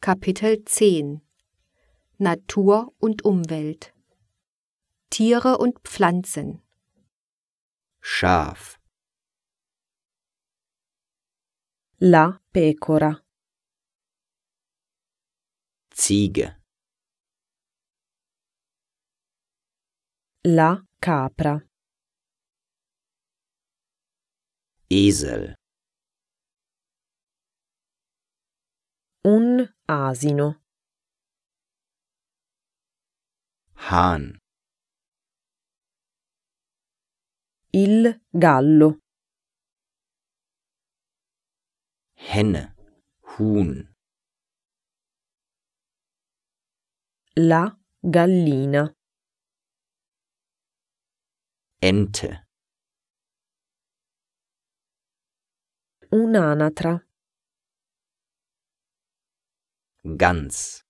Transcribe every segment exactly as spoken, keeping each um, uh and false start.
Kapitel zehn Natur und Umwelt. Tiere und Pflanzen. Schaf. La pecora. Ziege. La capra. Esel. Un asino. Hahn. Il gallo. Henne. Huhn. La gallina. Ente. Un'anatra. Gans.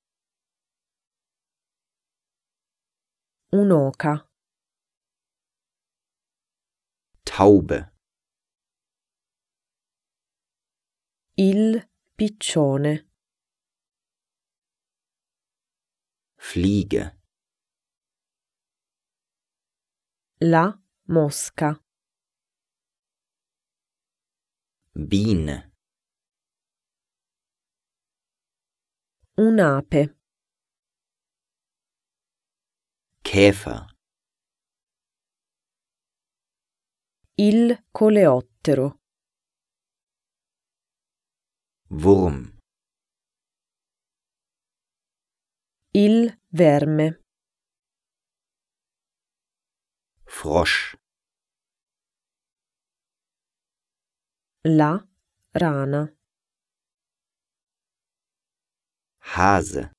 Un'oca. Taube. Il piccione. Fliege. La mosca. Biene. Un'ape. Käfer. Il coleottero. Wurm. Il verme. Frosch. La rana. Hase.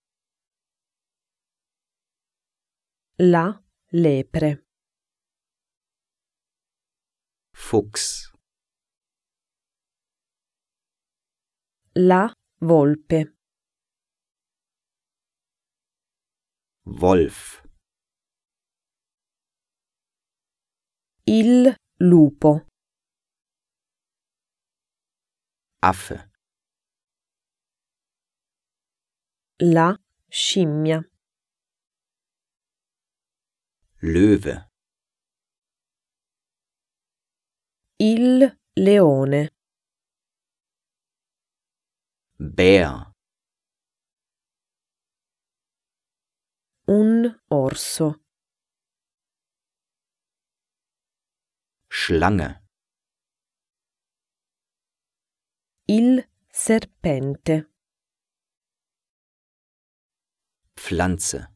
La lepre. Fuchs. La volpe. Wolf. Il lupo. Affe. La scimmia. Löwe. Il leone. Bär. Un orso. Schlange. Il serpente. Pflanze.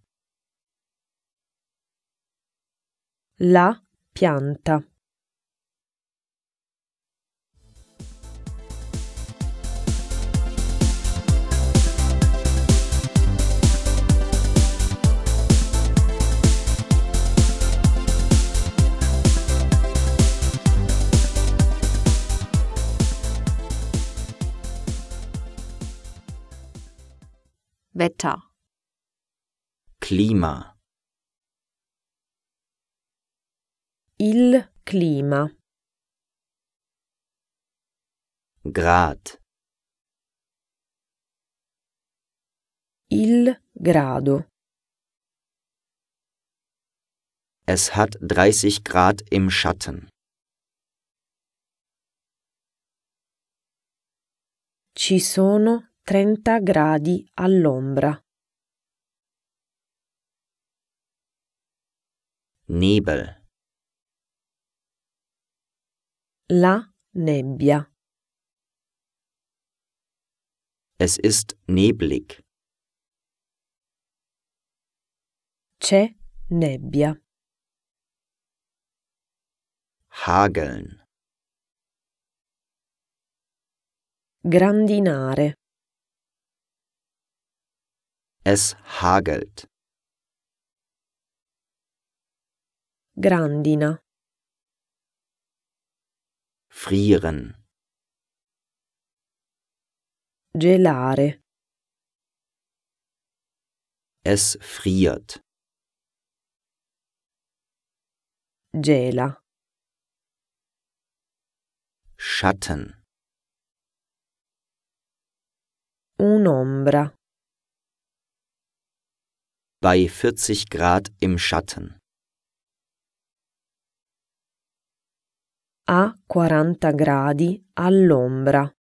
La pianta. Wetter. Klima. Il clima. Grad. Il grado. Es hat dreißig Grad im Schatten. Ci sono trenta gradi all'ombra. Nebel. La nebbia. Es ist neblig. C'è nebbia. Hageln. Grandinare. Es hagelt. Grandina. Frieren. Gelare. Es friert. Gela. Schatten. un'ombra. Bei vierzig Grad im Schatten. A quaranta gradi all'ombra.